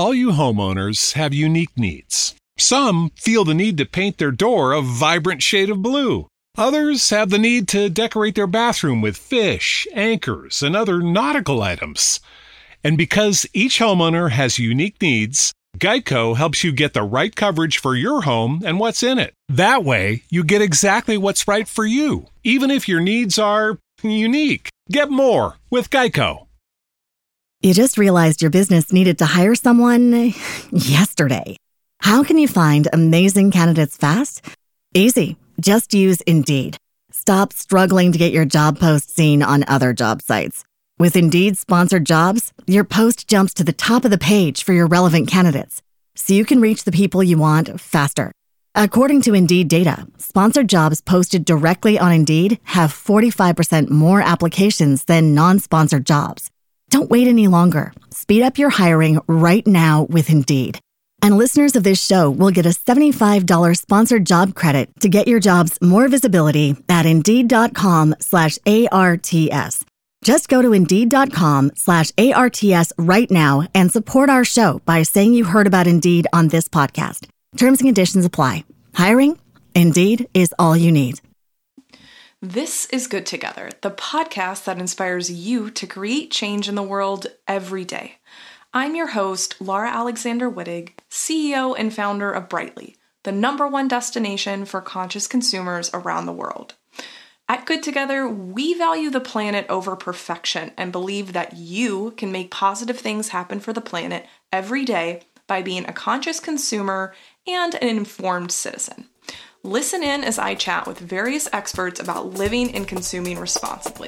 All you homeowners have unique needs. Some feel the need to paint their door a vibrant shade of blue. Others have the need to decorate their bathroom with fish, anchors, and other nautical items. And because each homeowner has unique needs, Geico helps you get the right coverage for your home and what's in it. That way, you get exactly what's right for you, even if your needs are unique. Get more with Geico. You just realized your business needed to hire someone yesterday. How can you find amazing candidates fast? Easy. Just use Indeed. Stop struggling to get your job post seen on other job sites. With Indeed sponsored jobs, your post jumps to the top of the page for your relevant candidates, so you can reach the people you want faster. According to Indeed data, sponsored jobs posted directly on Indeed have 45% more applications than non-sponsored jobs. Don't wait any longer. Speed up your hiring right now with Indeed. And listeners of this show will get a $75 sponsored job credit to get your jobs more visibility at Indeed.com/ARTS. Just go to Indeed.com/ARTS right now and support our show by saying you heard about Indeed on this podcast. Terms and conditions apply. Hiring? Indeed is all you need. This is Good Together, the podcast that inspires you to create change in the world every day. I'm your host, Laura Alexander Wittig, CEO and founder of Brightly, the #1 destination for conscious consumers around the world. At Good Together, we value the planet over perfection and believe that you can make positive things happen for the planet every day by being a conscious consumer and an informed citizen. Listen in as I chat with various experts about living and consuming responsibly.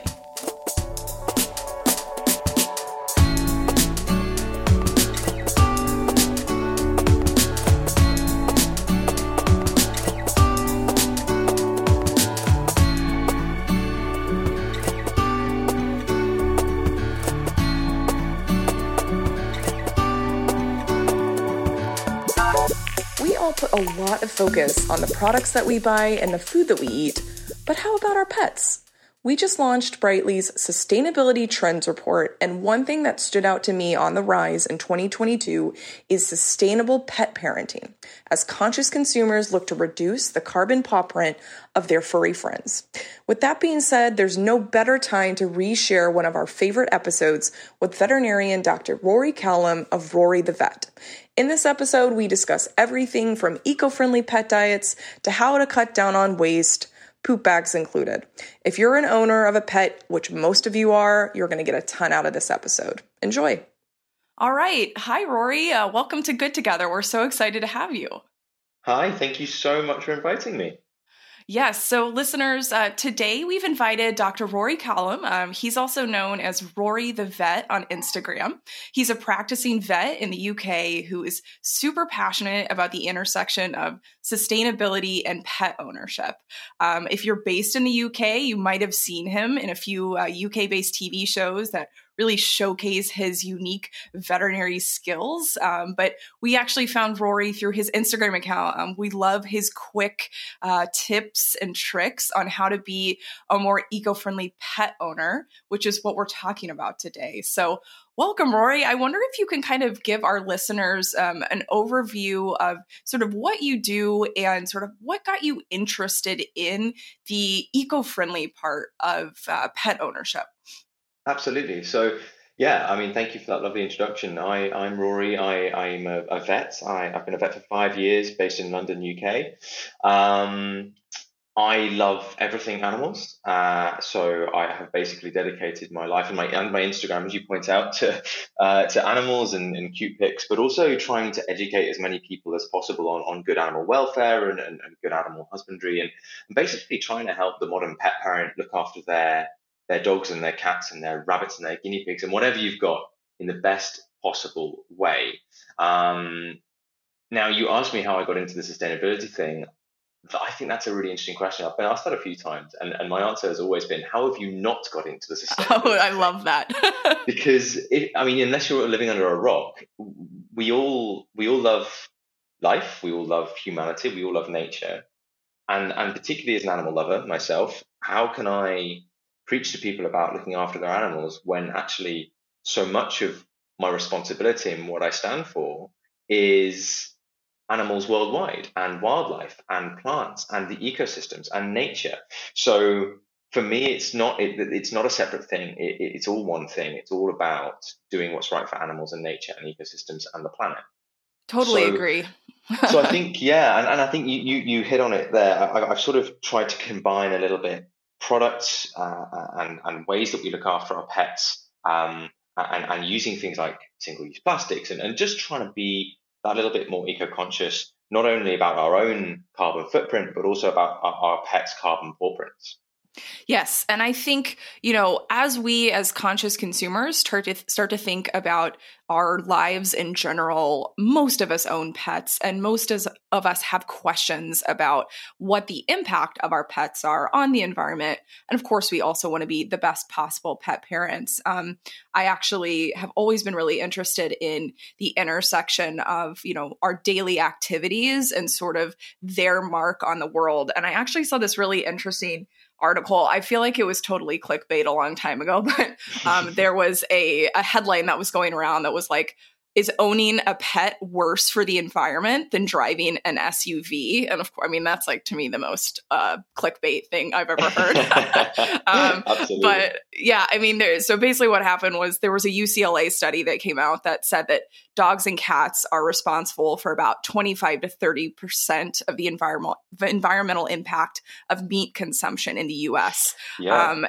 Put a lot of focus on the products that we buy and the food that we eat, but how about our pets? We just launched Brightly's Sustainability Trends Report, and one thing that stood out to me on the rise in 2022 is sustainable pet parenting, as conscious consumers look to reduce the carbon paw print of their furry friends. With that being said, there's no better time to reshare one of our favorite episodes with veterinarian Dr. Rory Callum of Rory the Vet. In this episode, we discuss everything from eco-friendly pet diets to how to cut down on waste, poop bags included. If you're an owner of a pet, which most of you are, you're going to get a ton out of this episode. Enjoy. All right. Hi, Rory. Welcome to Good Together. We're so excited to have you. Hi. Thank you so much for inviting me. Yes. So listeners, today we've invited Dr. Rory Callum. He's also known as Rory the Vet on Instagram. He's a practicing vet in the UK who is super passionate about the intersection of sustainability and pet ownership. If you're based in the UK, you might have seen him in a few UK-based TV shows that really showcase his unique veterinary skills. But we actually found Rory through his Instagram account. We love his quick tips and tricks on how to be a more eco-friendly pet owner, which is what we're talking about today. So welcome, Rory. I wonder if you can kind of give our listeners an overview of sort of what you do and sort of what got you interested in the eco-friendly part of pet ownership. Absolutely. So, yeah, I mean, thank you for that lovely introduction. I'm Rory. I'm a vet. I've been a vet for 5 years, based in London, UK. I love everything animals. So I have basically dedicated my life and my Instagram, as you point out, to animals and cute pics, but also trying to educate as many people as possible on good animal welfare and good animal husbandry, and basically trying to help the modern pet parent look after their dogs and their cats and their rabbits and their guinea pigs and whatever you've got in the best possible way. Now, you asked me how I got into the sustainability thing. I think that's a really interesting question. I've been asked that a few times, and my answer has always been, how have you not got into the sustainability? Oh, I love that. Because, unless you're living under a rock, we all love life, we all love humanity, we all love nature. And particularly as an animal lover myself, how can I preach to people about looking after their animals when actually so much of my responsibility and what I stand for is animals worldwide and wildlife and plants and the ecosystems and nature. So for me, it's not a separate thing. It's all one thing. It's all about doing what's right for animals and nature and ecosystems and the planet. Totally agree. So I think, yeah, and I think you hit on it there. I've sort of tried to combine a little bit products and ways that we look after our pets, and using things like single-use plastics, and just trying to be that little bit more eco-conscious, not only about our own carbon footprint, but also about our pets' carbon footprints. Yes. And I think, as we as conscious consumers start to think about our lives in general, most of us own pets, and most of us have questions about what the impact of our pets are on the environment. And of course, we also want to be the best possible pet parents. I actually have always been really interested in the intersection of, our daily activities and sort of their mark on the world. And I actually saw this really interesting article. I feel like it was totally clickbait a long time ago, but there was a headline that was going around that was like, is owning a pet worse for the environment than driving an SUV? And of course, that's like, to me, the most clickbait thing I've ever heard. Absolutely. But yeah, so basically what happened was there was a UCLA study that came out that said that dogs and cats are responsible for about 25 to 30% of the environmental impact of meat consumption in the US. Yeah.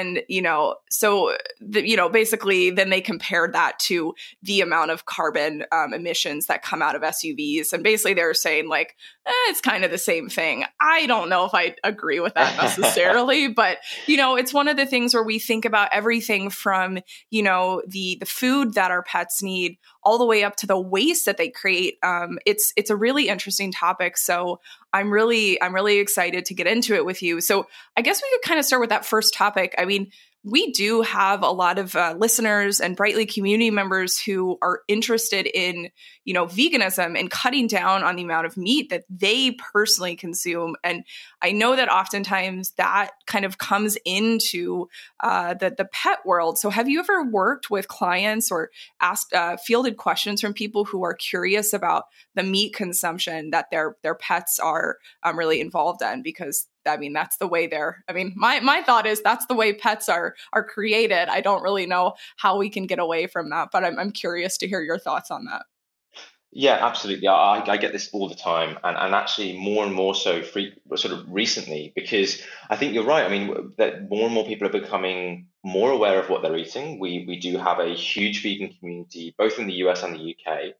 Basically then they compared that to the amount of carbon emissions that come out of SUVs. And basically they're saying like, it's kind of the same thing. I don't know if I agree with that necessarily, but, it's one of the things where we think about everything from, the food that our pets need all the way up to the waste that they create. It's a really interesting topic. So I'm really excited to get into it with you. So I guess we could kind of start with that first topic. We do have a lot of listeners and Brightly community members who are interested in, veganism and cutting down on the amount of meat that they personally consume. And I know that oftentimes that kind of comes into the pet world. So have you ever worked with clients or asked fielded questions from people who are curious about the meat consumption that their pets are really involved in? Because that's the way my thought is that's the way pets are created. I don't really know how we can get away from that, but I'm curious to hear your thoughts on that. Yeah, absolutely. I get this all the time, and actually more and more so sort of recently, because I think you're right. That more and more people are becoming more aware of what they're eating. We do have a huge vegan community, both in the US and the UK.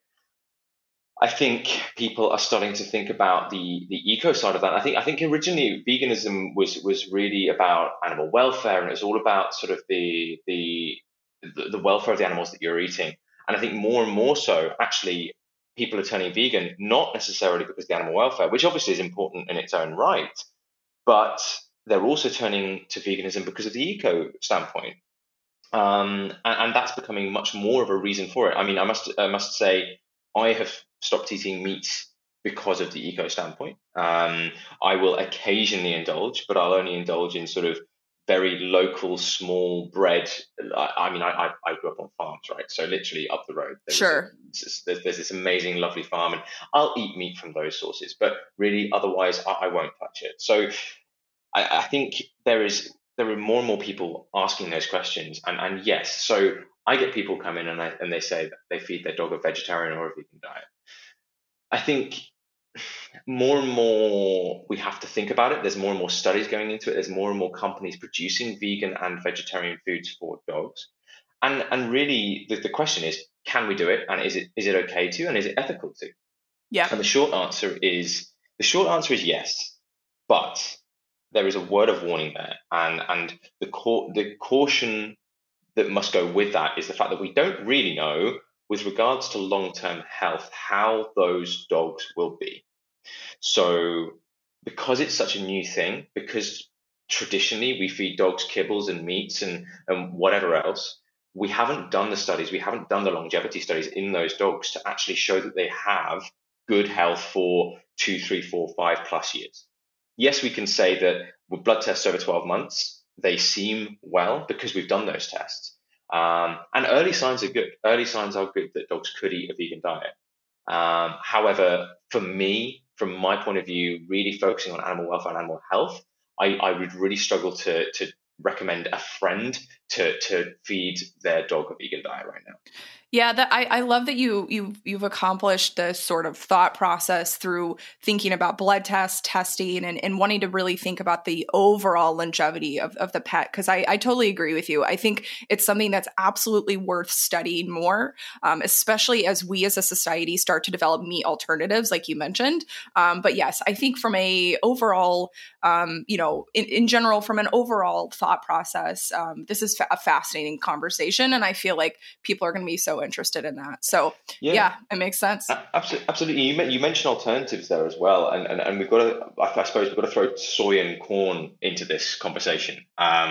I think people are starting to think about the eco side of that. I think originally veganism was really about animal welfare, and it was all about sort of the welfare of the animals that you're eating. And I think more and more so, actually, people are turning vegan, not necessarily because of the animal welfare, which obviously is important in its own right, but they're also turning to veganism because of the eco standpoint. And that's becoming much more of a reason for it. I must say, I have stopped eating meat because of the eco standpoint. I will occasionally indulge, but I'll only indulge in sort of very local, small bred. I grew up on farms, right? So literally up the road. There's this amazing, lovely farm, and I'll eat meat from those sources, but really otherwise I won't touch it. So I think there are more and more people asking those questions. And yes, so I get people come in and they say that they feed their dog a vegetarian or a vegan diet. I think more and more we have to think about it. There's more and more studies going into it. There's more and more companies producing vegan and vegetarian foods for dogs. And really the question is, can we do it? And is it okay to? And is it ethical to? Yeah. And the short answer is yes, but there is a word of warning there. And the caution that must go with that is the fact that we don't really know, with regards to long-term health, how those dogs will be. So because it's such a new thing, because traditionally we feed dogs kibbles and meats and whatever else, we haven't done the studies, we haven't done the longevity studies in those dogs to actually show that they have good health for 2, 3, 4, 5+ years. Yes, we can say that with blood tests over 12 months, they seem well because we've done those tests. And early signs are good. Early signs are good that dogs could eat a vegan diet. However, for me, from my point of view, really focusing on animal welfare and animal health, I would really struggle to recommend a friend to feed their dog a vegan diet right now. Yeah, that I love that you've accomplished this sort of thought process through thinking about blood tests, testing, and wanting to really think about the overall longevity of the pet. Because I totally agree with you. I think it's something that's absolutely worth studying more, especially as we as a society start to develop meat alternatives, like you mentioned. But yes, I think from a overall, in general, from an overall thought process, this is a fascinating conversation, and I feel like people are going to be so interested in that. So yeah, it makes sense. Absolutely. You mentioned alternatives there as well, and we've got to, I suppose we've got to throw soy and corn into this conversation.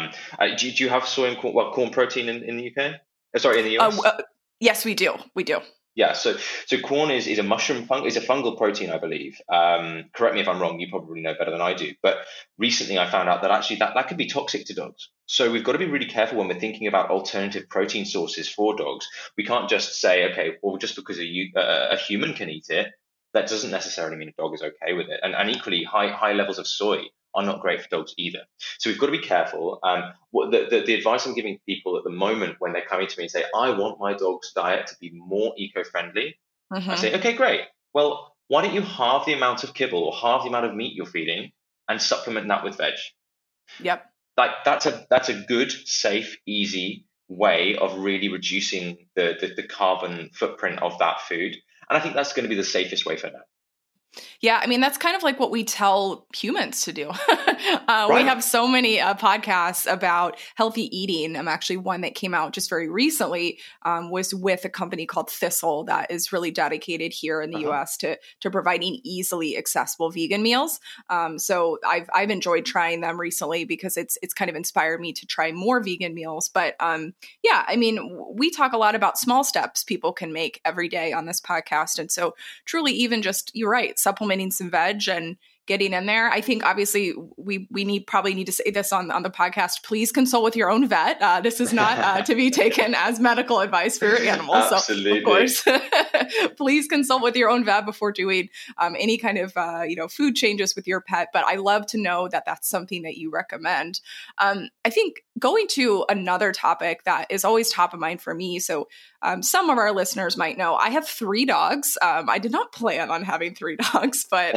Do you have soy and corn protein in the UK? Sorry, in the US? Yes, we do. Yeah, so corn is a is a fungal protein, I believe. Correct me if I'm wrong. You probably know better than I do. But recently, I found out that actually that could be toxic to dogs. So we've got to be really careful when we're thinking about alternative protein sources for dogs. We can't just say, okay, well, just because a human can eat it, that doesn't necessarily mean a dog is okay with it. And equally, high levels of soy are not great for dogs either. So we've got to be careful. What the advice I'm giving people at the moment when they're coming to me and say, I want my dog's diet to be more eco-friendly, I say, okay, great. Well, why don't you halve the amount of kibble or halve the amount of meat you're feeding and supplement that with veg? Yep. Like that's a good, safe, easy way of really reducing the carbon footprint of that food. And I think that's going to be the safest way for now. Yeah, I mean, that's kind of like what we tell humans to do. Right. We have so many podcasts about healthy eating. Actually, one that came out just very recently was with a company called Thistle that is really dedicated here in the US to providing easily accessible vegan meals. So I've enjoyed trying them recently because it's kind of inspired me to try more vegan meals. But yeah, I mean, we talk a lot about small steps people can make every day on this podcast. And so truly even just, you're right, supplementing some veg and getting in there. I think obviously we probably need to say this on the podcast. Please consult with your own vet. This is not to be taken as medical advice for your animals. Absolutely. So of course, please consult with your own vet before doing any kind of food changes with your pet. But I love to know that that's something that you recommend. I think going to another topic that is always top of mind for me. So some of our listeners might know I have 3 dogs. I did not plan on having 3 dogs, but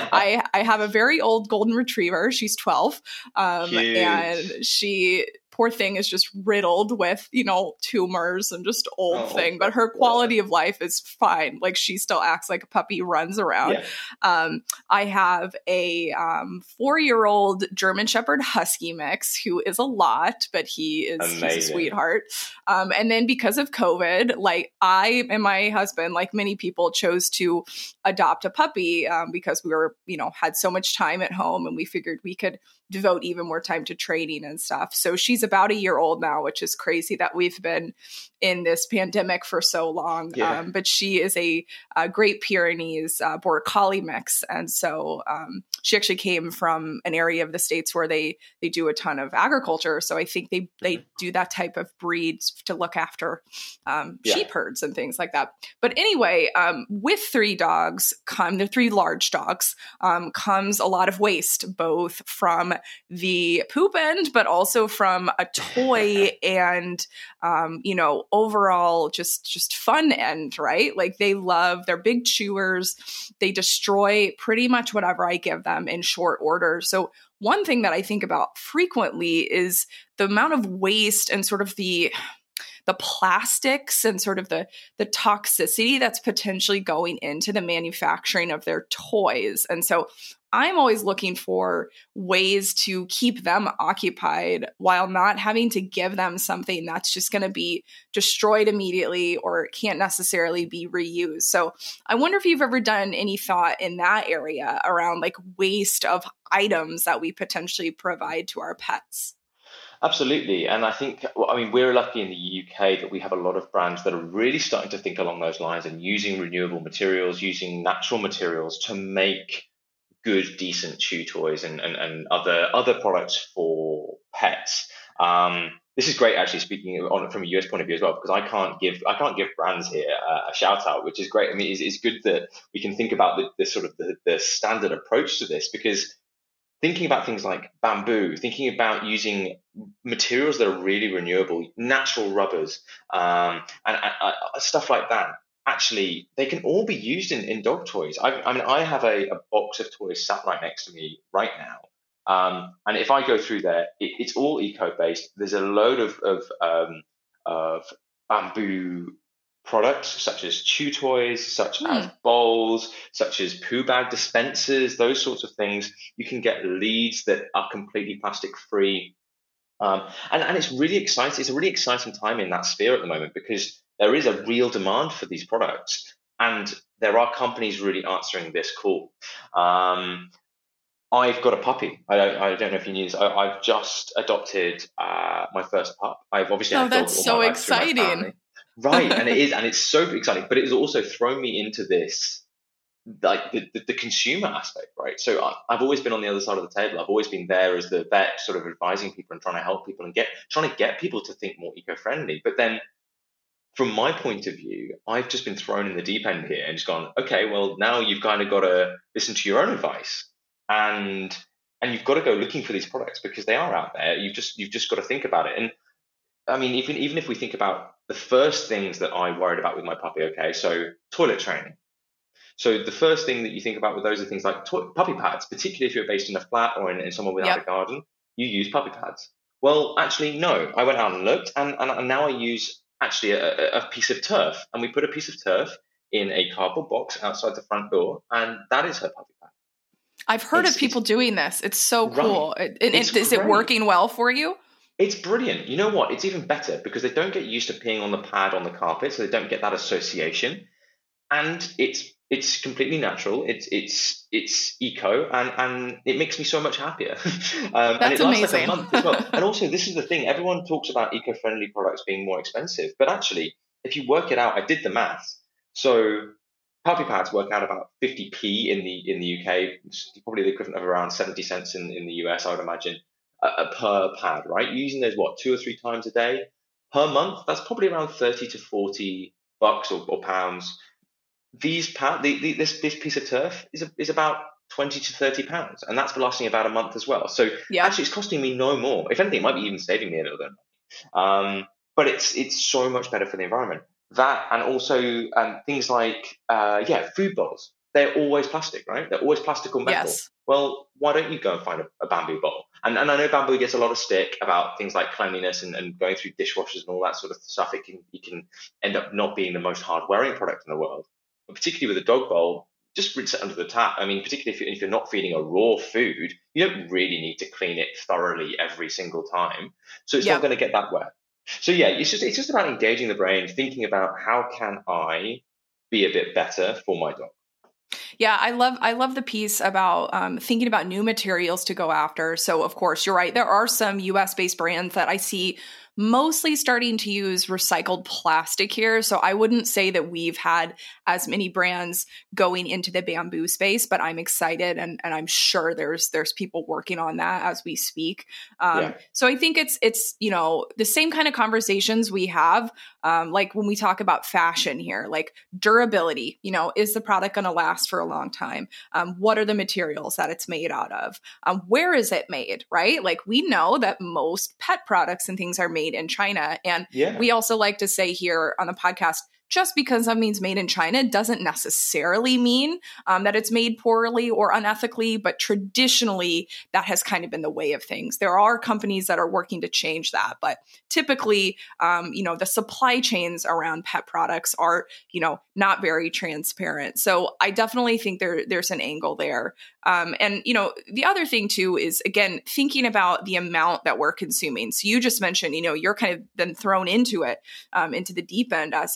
I have a very old golden retriever. She's 12. And she, poor thing, is just riddled with, tumors and just old thing. But her quality of life is fine. Like, she still acts like a puppy, runs around. Yeah. I have a 4-year-old German Shepherd Husky mix who is a lot, but he's a sweetheart. And then because of COVID, like, I and my husband, like many people, chose to adopt a puppy because we were, had so much time at home, and we figured we could devote even more time to training and stuff. So she's about a year old now, which is crazy that we've been in this pandemic for so long. Yeah. But she is a Great Pyrenees Border Collie mix. And so she actually came from an area of the States where they do a ton of agriculture. So I think they do that type of breed to look after sheep herds and things like that. But anyway, with 3 dogs, the 3 large dogs, comes a lot of waste, both from the poop end, but also from a toy and, overall just fun end, right? Like, they're big chewers. They destroy pretty much whatever I give them in short order. So one thing that I think about frequently is the amount of waste and sort of the plastics and sort of the toxicity that's potentially going into the manufacturing of their toys. And so I'm always looking for ways to keep them occupied while not having to give them something that's just going to be destroyed immediately or can't necessarily be reused. So I wonder if you've ever done any thought in that area around like waste of items that we potentially provide to our pets. Absolutely. And I think, we're lucky in the UK that we have a lot of brands that are really starting to think along those lines and using renewable materials, using natural materials to make good, decent chew toys and other products for pets. this is great, actually, speaking on from a US point of view as well, because I can't give brands here a shout out, which is great. I mean, it's good that we can think about the sort of the standard approach to this, because thinking about things like bamboo, thinking about using materials that are really renewable, natural rubbers, and stuff like that. Actually, they can all be used in dog toys. I mean, I have a box of toys sat right next to me right now. And if I go through there, it's all eco-based. There's a load of bamboo products, such as chew toys, such as bowls, such as poo bag dispensers, those sorts of things. You can get leads that are completely plastic free. And it's really exciting. It's a really exciting time in that sphere at the moment, because there is a real demand for these products, and there are companies really answering this call. I've got a puppy. I don't know if you knew this. I've just adopted my first pup. I've obviously had a dog that's all my so life through my exciting. family. Right, and it's so exciting, but it has also thrown me into this, like the consumer aspect, right? So I've always been on the other side of the table. I've always been there as the vet, sort of advising people and trying to help people and trying to get people to think more eco-friendly. But then, from my point of view, I've just been thrown in the deep end here and just gone, okay, well, now you've kind of got to listen to your own advice, and you've got to go looking for these products, because they are out there. You've just got to think about it. And I mean, even if we think about the first things that I worried about with my puppy, okay, so toilet training. So the first thing that you think about with those are things like puppy pads, particularly if you're based in a flat or in somewhere without a garden, you use puppy pads. Well, actually, no. I went out and looked, and now I use actually a piece of turf, and we put a piece of turf in a cardboard box outside the front door, and that is her puppy pad. I've heard of people doing this. It's so cool. Right. Is it working well for you? It's brilliant. You know what? It's even better because they don't get used to peeing on the pad on the carpet, so they don't get that association. And it's completely natural. It's eco, and it makes me so much happier. And it lasts amazing. like a month as well. And also, this is the thing: everyone talks about eco-friendly products being more expensive, but actually, if you work it out, I did the maths. So puppy pads work out about 50p in the UK, it's probably the equivalent of around 70 cents in the US, I would imagine. Per pad, right? You're using those 2 or 3 times a day per month. That's probably around 30 to 40 bucks or pounds. This piece of turf is about 20 to 30 pounds, and that's lasting about a month as well. So actually, it's costing me no more. If anything, it might be even saving me a little bit. But it's so much better for the environment. That, and also things like food bowls. They're always plastic, right? They're always plastic or metal. Yes. Well, why don't you go and find a bamboo bowl? And I know bamboo gets a lot of stick about things like cleanliness and going through dishwashers and all that sort of stuff. It can end up not being the most hard-wearing product in the world. But particularly with a dog bowl, just rinse it under the tap. I mean, particularly if you're not feeding a raw food, you don't really need to clean it thoroughly every single time. So it's not going to get that wet. So it's just about engaging the brain, thinking about how can I be a bit better for my dog. Yeah, I love the piece about thinking about new materials to go after. So, of course, you're right. There are some US-based brands that I see mostly starting to use recycled plastic here. So I wouldn't say that we've had as many brands going into the bamboo space, but I'm excited and I'm sure there's people working on that as we speak. So I think it's the same kind of conversations we have like when we talk about fashion here, like durability, is the product going to last for a long time? What are the materials that it's made out of? Where is it made, right? Like we know that most pet products and things are made in China. And we also like to say here on the podcast, just because that means made in China doesn't necessarily mean that it's made poorly or unethically, but traditionally that has kind of been the way of things. There are companies that are working to change that, but typically, the supply chains around pet products are, not very transparent. So I definitely think there's an angle there. And the other thing too is, again, thinking about the amount that we're consuming. So you just mentioned, you're kind of been thrown into it, into the deep end, as it were.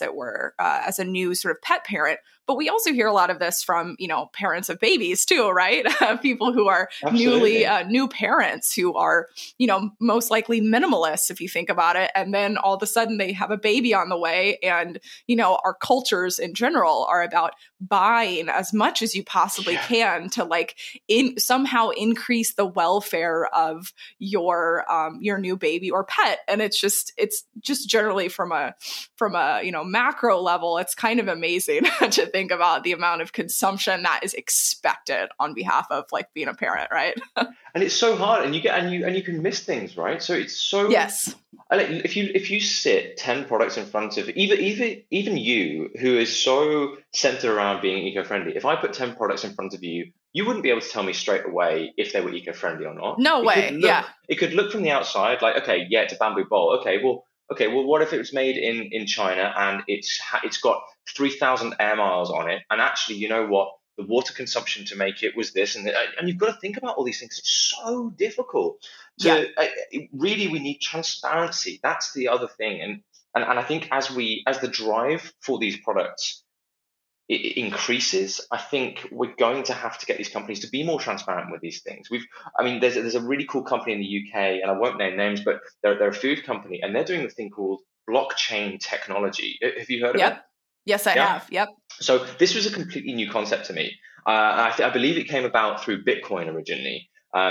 welfare as a new sort of pet parent. But we also hear a lot of this from, parents of babies too, right? People who are Absolutely. new parents who are, most likely minimalists, if you think about it. And then all of a sudden they have a baby on the way. And, our cultures in general are about buying as much as you possibly can to somehow increase the welfare of your new baby or pet. And it's just generally from a macro level, it's kind of amazing to think about the amount of consumption that is expected on behalf of being a parent, right? And it's so hard, and you can miss things, right? So it's so Yes. If you sit 10 products in front of even you, who is so centered around being eco-friendly, if I put 10 products in front of you, you wouldn't be able to tell me straight away if they were eco-friendly or not. No way. It could look from the outside like, okay, yeah, it's a bamboo bowl. Okay, well, what if it was made in China and it's got 3,000 air miles on it, and actually, you know what? The water consumption to make it was this, and you've got to think about all these things. It's so difficult. Really, we need transparency. That's the other thing, and I think as the drive for these products it increases, I think we're going to have to get these companies to be more transparent with these things. There's a really cool company in the UK, and I won't name names, but they're a food company, and they're doing a thing called blockchain technology. Have you heard of it? Yes, I have. Yep. So this was a completely new concept to me. I believe it came about through Bitcoin originally,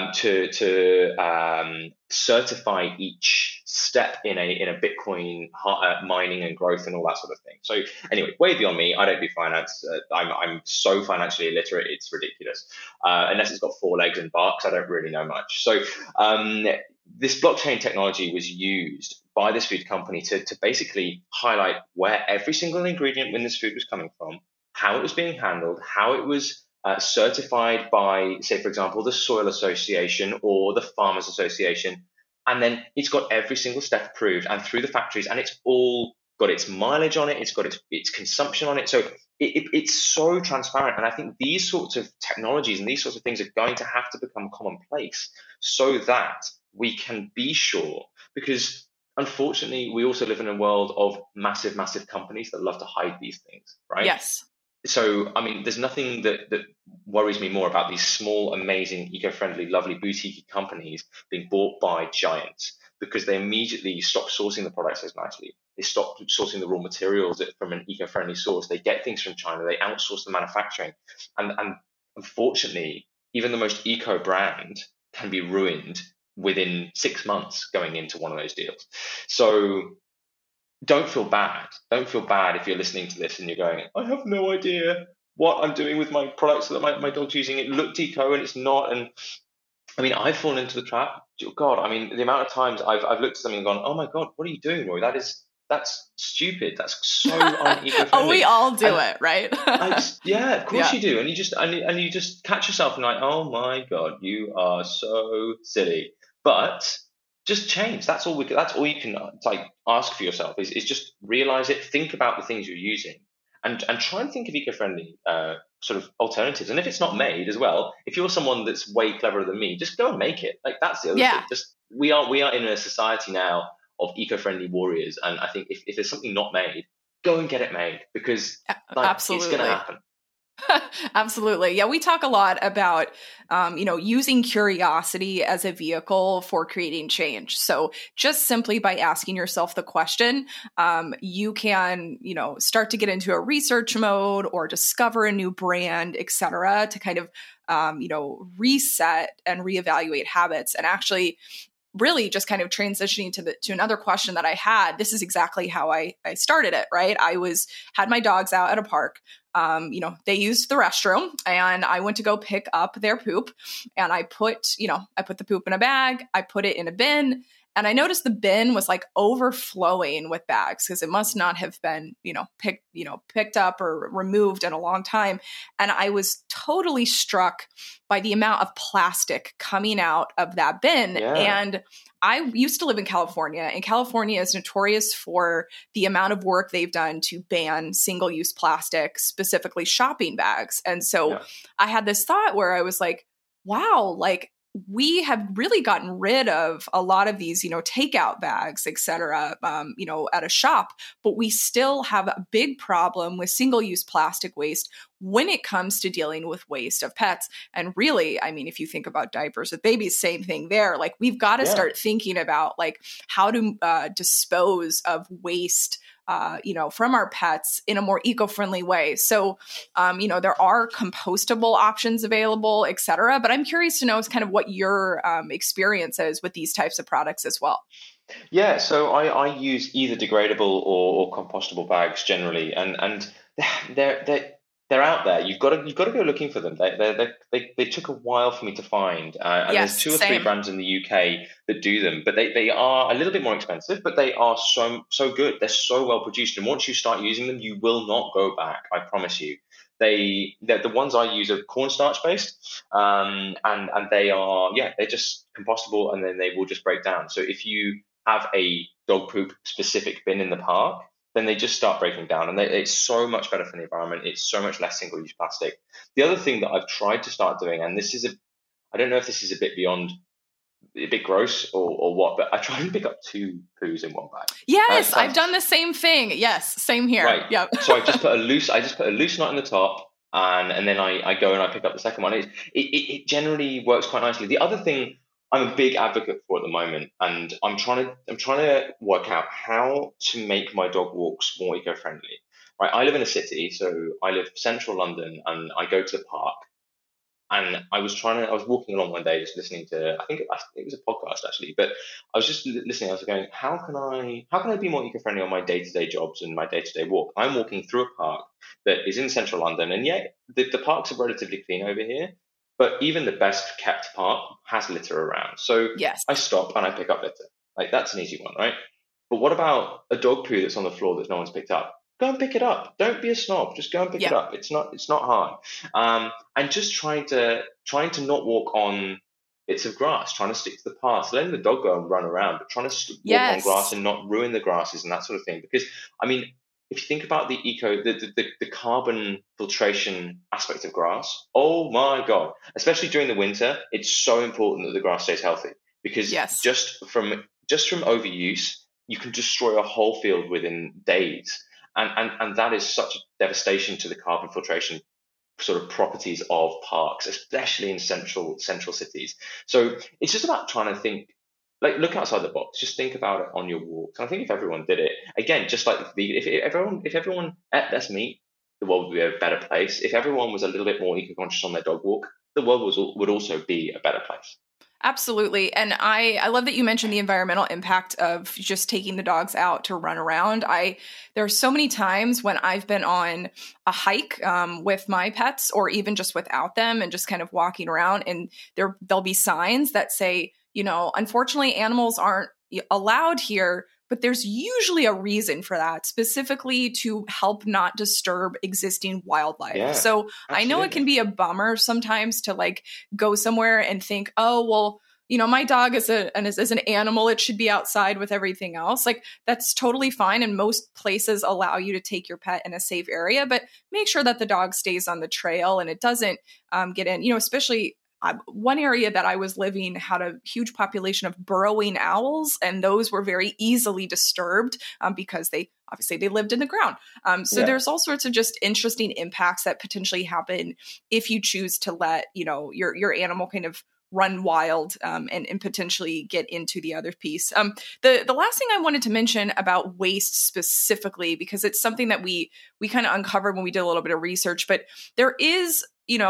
to certify each step in a Bitcoin mining and growth and all that sort of thing. So anyway, way beyond me. I don't do finance. I'm so financially illiterate, it's ridiculous. Unless it's got 4 legs and barks, I don't really know much. So this blockchain technology was used by this food company to basically highlight where every single ingredient in this food was coming from, how it was being handled, how it was certified by, say, for example, the Soil Association or the Farmers Association. And then it's got every single step approved and through the factories, and it's all got its mileage on it, it's got its consumption on it. So it's so transparent. And I think these sorts of technologies and these sorts of things are going to have to become commonplace so that we can be sure, because unfortunately, we also live in a world of massive, massive companies that love to hide these things, right? Yes. So, there's nothing that worries me more about these small, amazing, eco-friendly, lovely, boutique companies being bought by giants, because they immediately stop sourcing the products as nicely. They stop sourcing the raw materials from an eco-friendly source. They get things from China. They outsource the manufacturing. And unfortunately, even the most eco brand can be ruined within 6 months going into one of those deals. So don't feel bad. Don't feel bad if you're listening to this and you're going, I have no idea what I'm doing with my products that my dog's using. It looked eco and it's not. And I've fallen into the trap. God, the amount of times I've looked at something and gone, oh my God, what are you doing, Roy? That's stupid. That's so uneco-friendly. Oh, we all do it, right? Of course you do. And you just catch yourself and like, oh my God, you are so silly. But just change. That's all you can ask for yourself is just realize it, think about the things you're using, and try and think of eco-friendly sort of alternatives. And if it's not made as well, if you're someone that's way cleverer than me, just go and make it. That's the other thing. Just we are in a society now of eco-friendly warriors, and I think if there's something not made, go and get it made, because absolutely, it's going to happen. Absolutely. Yeah, we talk a lot about, using curiosity as a vehicle for creating change. So just simply by asking yourself the question, you can, start to get into a research mode or discover a new brand, et cetera, to kind of, reset and reevaluate habits. And actually, really just kind of transitioning to another question that I had. This is exactly how I started it, right? I had my dogs out at a park. They used the restroom, and I went to go pick up their poop, and I put the poop in a bag. I put it in a bin, and I noticed the bin was overflowing with bags because it must not have been, picked up or removed in a long time. And I was totally struck by the amount of plastic coming out of that bin. Yeah. And I used to live in California, and California is notorious for the amount of work they've done to ban single-use plastic, specifically shopping bags. And so I had this thought where I was like, wow, we have really gotten rid of a lot of these, takeout bags, et cetera, at a shop, but we still have a big problem with single-use plastic waste when it comes to dealing with waste of pets. And really, I mean, if you think about diapers with babies, same thing there. Like, we've got to start thinking about like how to dispose of waste from our pets in a more eco-friendly way. So, there are compostable options available, et cetera. But I'm curious to know is kind of what your experience is with these types of products as well. Yeah, so I use either degradable or compostable bags generally, and they're out there. You've got to go looking for them. They took a while for me to find, and Yes, there's two or three same. brands in the UK that do them, but they are a little bit more expensive, but they are so good. They're so well produced, and once you start using them, you will not go back. I promise you. The ones I use are cornstarch based, and they're just compostable, and then they will just break down. So if you have a dog poop specific bin in the park, then they just start breaking down, and it's so much better for the environment. It's so much less single-use plastic. The other thing that I've tried to start doing, and I don't know if this is a bit gross or what, but I try and pick up two poos in one bag. Yes, I've done the same thing. Yes, same here. Right. Yep. So I just put a loose knot in the top, and then I go and I pick up the second one. It generally works quite nicely. The other thing I'm a big advocate for at the moment, and I'm trying to work out how to make my dog walks more eco-friendly. Right, I live in a city, so I live central London, and I go to the park. And I was walking along one day, just listening to, I think it was a podcast actually, but I was just listening. I was going, how can I be more eco-friendly on my day-to-day jobs and my day-to-day walk? I'm walking through a park that is in central London, and yet the parks are relatively clean over here. But even the best kept park has litter around. So Yes. I stop and I pick up litter. Like, that's an easy one, right? But what about a dog poo that's on the floor that no one's picked up? Go and pick it up. Don't be a snob. Just go and pick it up. It's not hard. And just trying to not walk on bits of grass, trying to stick to the path, letting the dog go and run around, but trying to walk on grass and not ruin the grasses and that sort of thing. Because, I mean, if you think about the carbon filtration aspect of grass, oh my God, especially during the winter, it's so important that the grass stays healthy, because just from overuse, you can destroy a whole field within days. And that is such a devastation to the carbon filtration sort of properties of parks, especially in central cities. So it's just about trying to think, like, look outside the box. Just think about it on your walks. And I think if everyone did it, again, just like the vegan, if everyone ate less meat, the world would be a better place. If everyone was a little bit more eco-conscious on their dog walk, the world would also be a better place. Absolutely. And I love that you mentioned the environmental impact of just taking the dogs out to run around. There are so many times when I've been on a hike with my pets, or even just without them, and just kind of walking around, and there'll be signs that say, unfortunately, animals aren't allowed here. But there's usually a reason for that, specifically to help not disturb existing wildlife. Yeah, so absolutely. I know it can be a bummer sometimes to like go somewhere and think, oh, well, my dog is an animal. It should be outside with everything else. Like, that's totally fine. And most places allow you to take your pet in a safe area, but make sure that the dog stays on the trail and it doesn't get in, especially one area that I was living had a huge population of burrowing owls, and those were very easily disturbed because they lived in the ground. There's all sorts of just interesting impacts that potentially happen if you choose to let, your animal kind of run wild and potentially get into the other piece. The last thing I wanted to mention about waste specifically, because it's something that we kind of uncovered when we did a little bit of research, but there is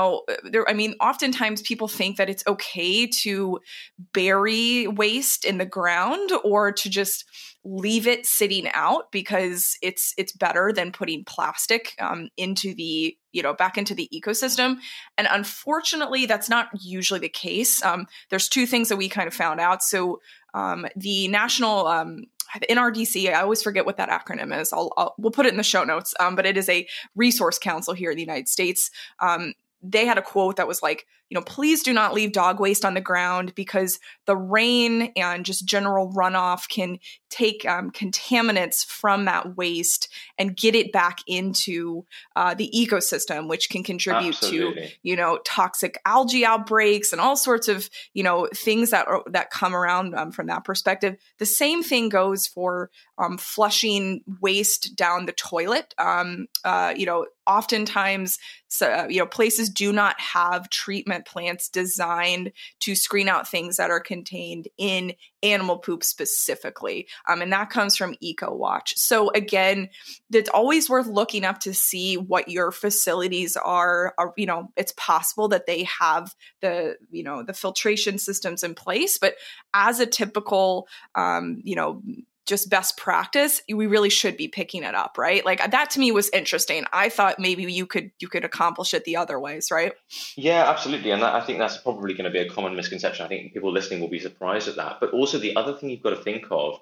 oftentimes people think that it's okay to bury waste in the ground or to just leave it sitting out because it's better than putting plastic into the, back into the ecosystem. And unfortunately, that's not usually the case. There's two things that we kind of found out. So the national NRDC, I always forget what that acronym is. We'll put it in the show notes, but it is a resource council here in the United States. they had a quote that was like, please do not leave dog waste on the ground because the rain and just general runoff can take contaminants from that waste and get it back into the ecosystem, which can contribute Absolutely. to, toxic algae outbreaks and all sorts of, things that come around from that perspective. The same thing goes for flushing waste down the toilet. Oftentimes, places do not have treatment plants designed to screen out things that are contained in animal poop specifically. And that comes from EcoWatch. So again, it's always worth looking up to see what your facilities are. It's possible that they have the filtration systems in place, but as a typical, just best practice, we really should be picking it up, right? Like that to me was interesting. I thought maybe you could accomplish it the other ways, right? Yeah, absolutely. And I think that's probably going to be a common misconception. I think people listening will be surprised at that. But also the other thing you've got to think of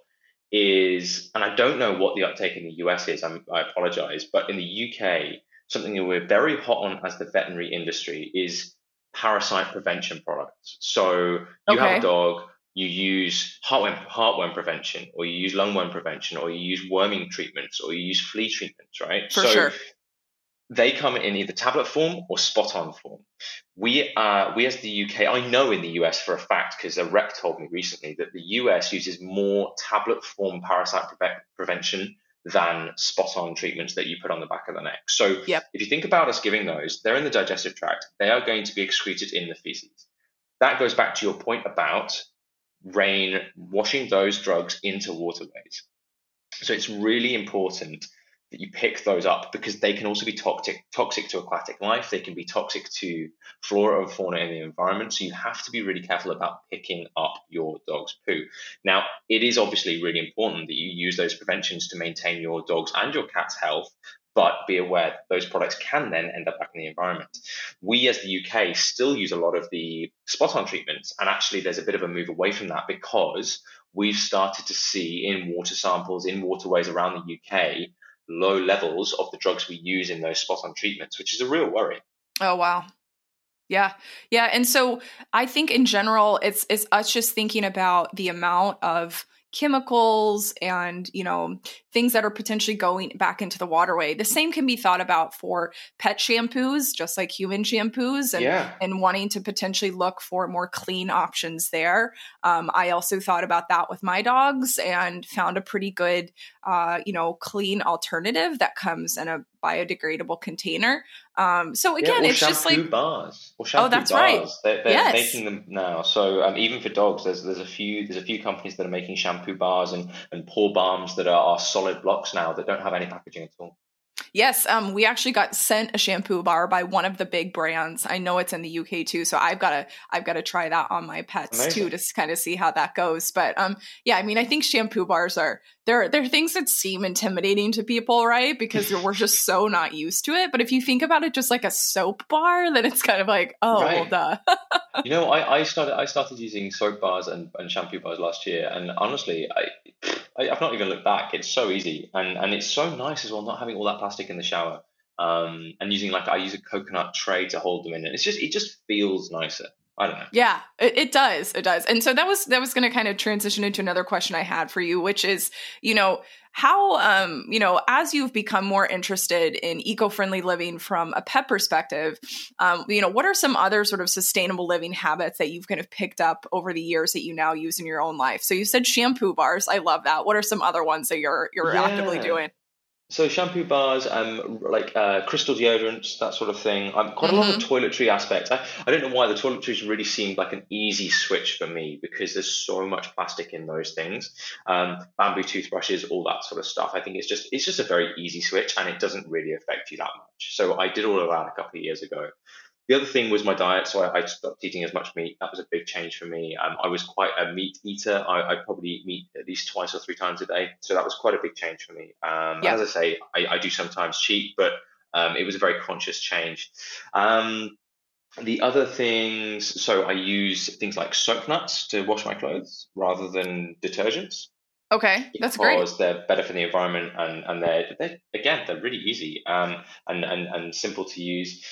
is, and I don't know what the uptake in the US is, I apologize, but in the UK, something that we're very hot on as the veterinary industry is parasite prevention products. So you have a dog, you use heartworm prevention, or you use lungworm prevention, or you use worming treatments, or you use flea treatments, right? For sure. They come in either tablet form or spot-on form. We as the UK, I know in the US for a fact, because a rep told me recently that the US uses more tablet form parasite prevention than spot-on treatments that you put on the back of the neck. So if you think about us giving those, they're in the digestive tract. They are going to be excreted in the feces. That goes back to your point about rain washing those drugs into waterways. So it's really important that you pick those up because they can also be toxic to aquatic life. They can be toxic to flora and fauna in the environment. So you have to be really careful about picking up your dog's poo. Now, it is obviously really important that you use those preventions to maintain your dog's and your cat's health, but be aware that those products can then end up back in the environment. We as the UK still use a lot of the spot-on treatments, and actually there's a bit of a move away from that because we've started to see in water samples, in waterways around the UK, low levels of the drugs we use in those spot-on treatments, which is a real worry. Oh, wow. Yeah. Yeah. And so I think in general, it's us just thinking about the amount of chemicals and, things that are potentially going back into the waterway. The same can be thought about for pet shampoos, just like human shampoos, and wanting to potentially look for more clean options there. I also thought about that with my dogs and found a pretty good, clean alternative that comes in a biodegradable container. So again, it's just like bars. Or shampoo that's bars. right. They're making them now. So even for dogs, there's a few companies that are making shampoo bars and paw balms that are solid blocks now that don't have any packaging at all. Yes, we actually got sent a shampoo bar by one of the big brands. I know it's in the UK too, so I've got to try that on my pets too to kind of see how that goes. But I think shampoo bars they're things that seem intimidating to people, right? Because we're just so not used to it. But if you think about it just like a soap bar, then it's kind of like, well, duh. I started using soap bars and shampoo bars last year, and honestly, I've not even looked back. It's so easy, and it's so nice as well, not having all that plastic in the shower, and using I use a coconut tray to hold them in, and it just feels nicer. I don't know. Yeah, it does. It does. And so that was going to kind of transition into another question I had for you, which is, how, as you've become more interested in eco-friendly living from a pet perspective, what are some other sort of sustainable living habits that you've kind of picked up over the years that you now use in your own life? So you said shampoo bars. I love that. What are some other ones that you're actively doing? So shampoo bars, crystal deodorants, that sort of thing. Quite a lot of toiletry aspects. I don't know why the toiletries really seemed like an easy switch for me because there's so much plastic in those things. Bamboo toothbrushes, all that sort of stuff. I think it's just a very easy switch and it doesn't really affect you that much. So I did all of that a couple of years ago. The other thing was my diet, so I stopped eating as much meat. That was a big change for me. I was quite a meat eater. I probably eat meat at least 2 or 3 times a day, so that was quite a big change for me. As I say, I do sometimes cheat, but it was a very conscious change. The other things, so I use things like soap nuts to wash my clothes rather than detergents. Okay, that's great. because they're better for the environment, and they're really easy, and simple to use.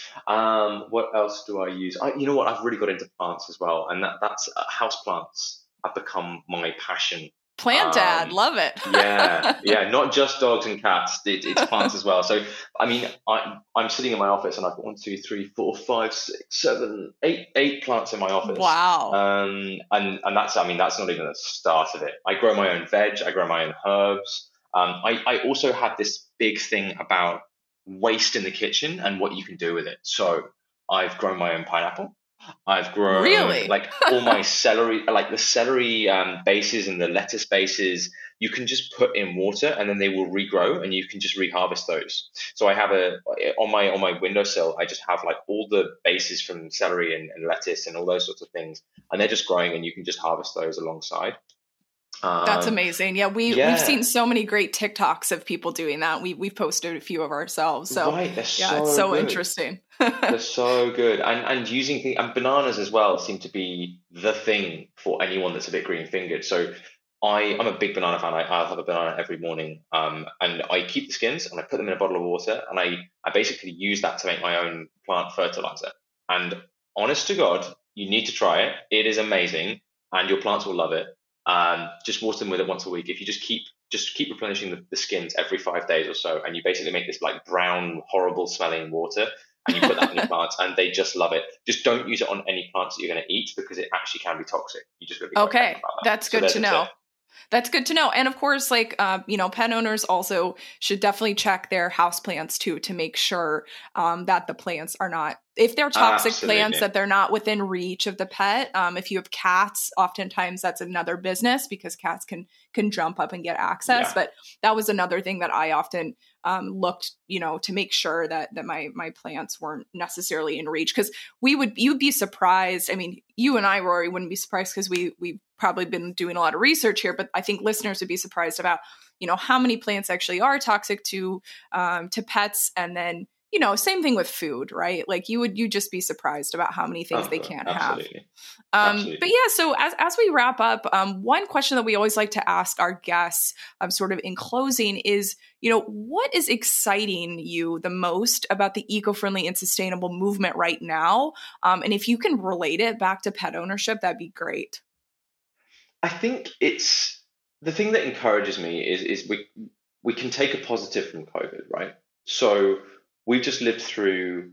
What else do I use? You know what? I've really got into plants as well, and that's house plants have become my passion. Plant dad, love it. Yeah, not just dogs and cats. It's plants as well. So, I mean, I'm sitting in my office and I've got 1, 2, 3, 4, 5, 6, 7, 8 plants in my office. Wow. And that's not even the start of it. I grow my own veg. I grow my own herbs. I also have this big thing about waste in the kitchen and what you can do with it. So I've grown my own pineapple. I've grown like all my celery, like the celery bases and the lettuce bases. You can just put in water and then they will regrow, and you can just reharvest those. So I have on my windowsill, I just have like all the bases from celery and lettuce and all those sorts of things, and they're just growing, and you can just harvest those alongside. That's amazing. Yeah, we've seen so many great TikToks of people doing that. We've posted a few of ourselves. So right, it's so interesting. They're so good. And using things, and bananas as well seem to be the thing for anyone that's a bit green fingered. So I'm a big banana fan. I'll have a banana every morning. And I keep the skins and I put them in a bottle of water, and I basically use that to make my own plant fertilizer. And honest to God, you need to try it. It is amazing, and your plants will love it. Just water them with it once a week. If you just keep replenishing the skins every 5 days or so, and you basically make this like brown, horrible smelling water, and you put that on your plants, and they just love it. Just don't use it on any plants that you're going to eat, because it actually can be toxic. You just got to be okay. About that. That's good to know. That's good to know. And of course, like, pet owners also should definitely check their house plants too, to make sure that the plants are not, if they're toxic plants, that they're not within reach of the pet. If you have cats, oftentimes that's another business, because cats can jump up and get access. Yeah. But that was another thing that I often looked, to make sure that my plants weren't necessarily in reach, because you'd be surprised. I mean, you and I, Rory, wouldn't be surprised, because we've probably been doing a lot of research here, but I think listeners would be surprised about, how many plants actually are toxic to pets. And then, same thing with food, right? Like you'd just be surprised about how many things they can't have. Absolutely. But yeah, so as we wrap up, one question that we always like to ask our guests, sort of in closing, is, what is exciting you the most about the eco-friendly and sustainable movement right now? And if you can relate it back to pet ownership, that'd be great. I think it's the thing that encourages me is we can take a positive from COVID, right? So we've just lived through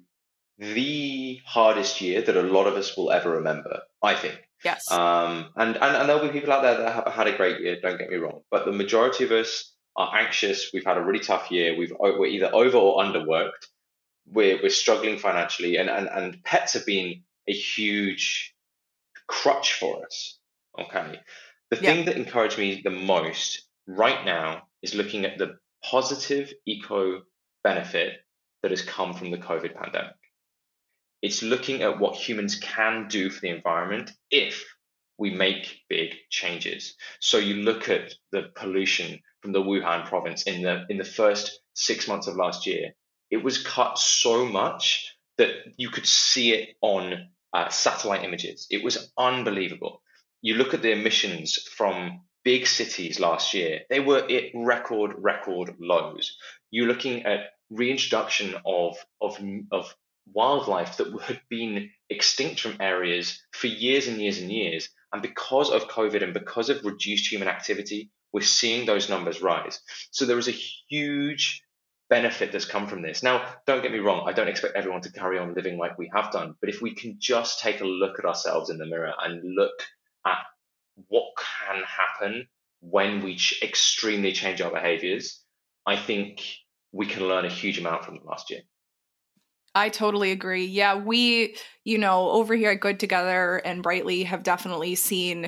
the hardest year that a lot of us will ever remember, I think. Yes. And there'll be people out there that have had a great year, don't get me wrong, but the majority of us are anxious. We've had a really tough year. We're either over or underworked. We're struggling financially, and pets have been a huge crutch for us. Okay. The thing that encouraged me the most right now is looking at the positive eco benefit that has come from the COVID pandemic. It's looking at what humans can do for the environment if we make big changes. So you look at the pollution from the Wuhan province in the first 6 months of last year. It was cut so much that you could see it on satellite images. It was unbelievable. You look at the emissions from big cities last year, they were at record lows. You're looking at reintroduction of wildlife that had been extinct from areas for years and years and years. And because of COVID and because of reduced human activity, we're seeing those numbers rise. So there is a huge benefit that's come from this. Now, don't get me wrong, I don't expect everyone to carry on living like we have done. But if we can just take a look at ourselves in the mirror and look at what can happen when we extremely change our behaviors, I think we can learn a huge amount from the last year. I totally agree. Yeah, we, over here at Good Together and Brightly have definitely seen,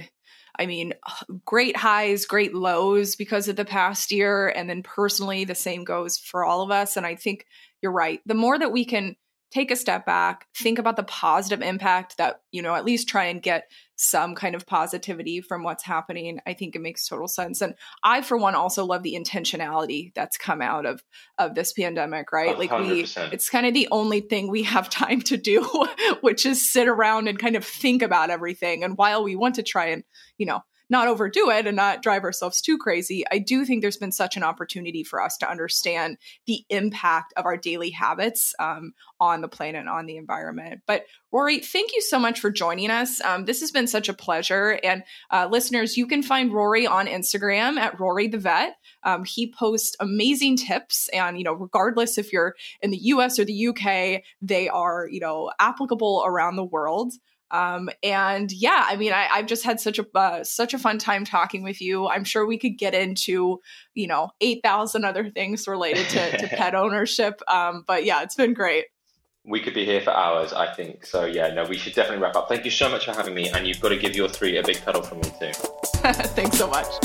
great highs, great lows because of the past year. And then personally, the same goes for all of us. And I think you're right. The more that we can take a step back, think about the positive impact that, at least try and get some kind of positivity from what's happening, I think it makes total sense. And I, for one, also love the intentionality that's come out of this pandemic, right? 100%. Like it's kind of the only thing we have time to do, which is sit around and kind of think about everything. And while we want to try and, not overdo it and not drive ourselves too crazy, I do think there's been such an opportunity for us to understand the impact of our daily habits on the planet and on the environment. But Rory, thank you so much for joining us. This has been such a pleasure. And listeners, you can find Rory on Instagram at Rory the Vet. He posts amazing tips, and regardless if you're in the US or the UK, they are applicable around the world. And yeah, I mean, I've just had such a fun time talking with you. I'm sure we could get into 8,000 other things related to pet ownership. But yeah, it's been great. We could be here for hours, I think. So yeah, no, we should definitely wrap up. Thank you so much for having me, and you've got to give your 3 a big cuddle from me too. Thanks so much.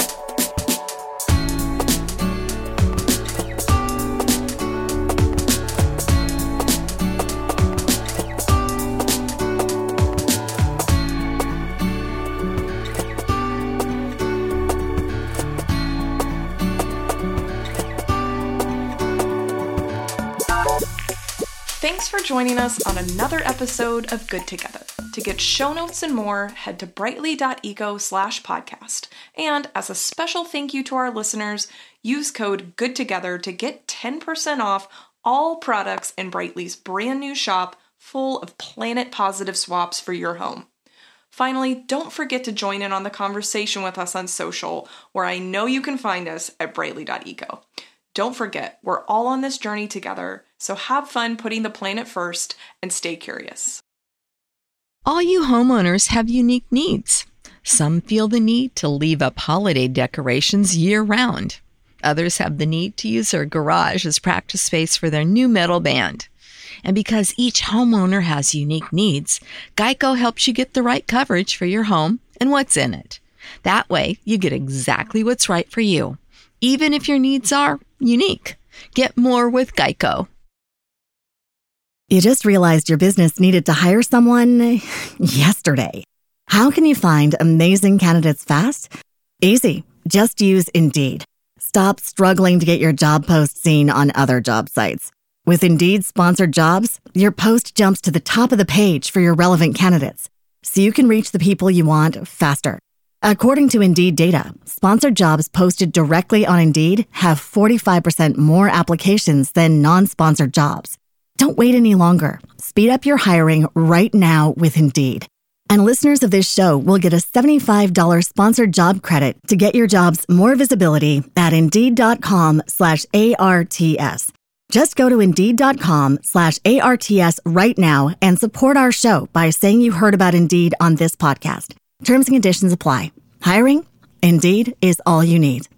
Thanks for joining us on another episode of Good Together. To get show notes and more, head to brightly.eco/podcast. And as a special thank you to our listeners, use code GOODTOGETHER to get 10% off all products in Brightly's brand new shop full of planet positive swaps for your home. Finally, don't forget to join in on the conversation with us on social, where I know you can find us at brightly.eco. Don't forget, we're all on this journey together, so have fun putting the planet first and stay curious. All you homeowners have unique needs. Some feel the need to leave up holiday decorations year-round. Others have the need to use their garage as practice space for their new metal band. And because each homeowner has unique needs, Geico helps you get the right coverage for your home and what's in it. That way, you get exactly what's right for you, even if your needs are unique. Get more with Geico. You just realized your business needed to hire someone yesterday. How can you find amazing candidates fast? Easy. Just use Indeed. Stop struggling to get your job post seen on other job sites. With Indeed sponsored jobs, your post jumps to the top of the page for your relevant candidates, so you can reach the people you want faster. According to Indeed data, sponsored jobs posted directly on Indeed have 45% more applications than non-sponsored jobs. Don't wait any longer. Speed up your hiring right now with Indeed. And listeners of this show will get a $75 sponsored job credit to get your jobs more visibility at Indeed.com/ARTS. Just go to Indeed.com/ARTS right now and support our show by saying you heard about Indeed on this podcast. Terms and conditions apply. Hiring? Indeed is all you need.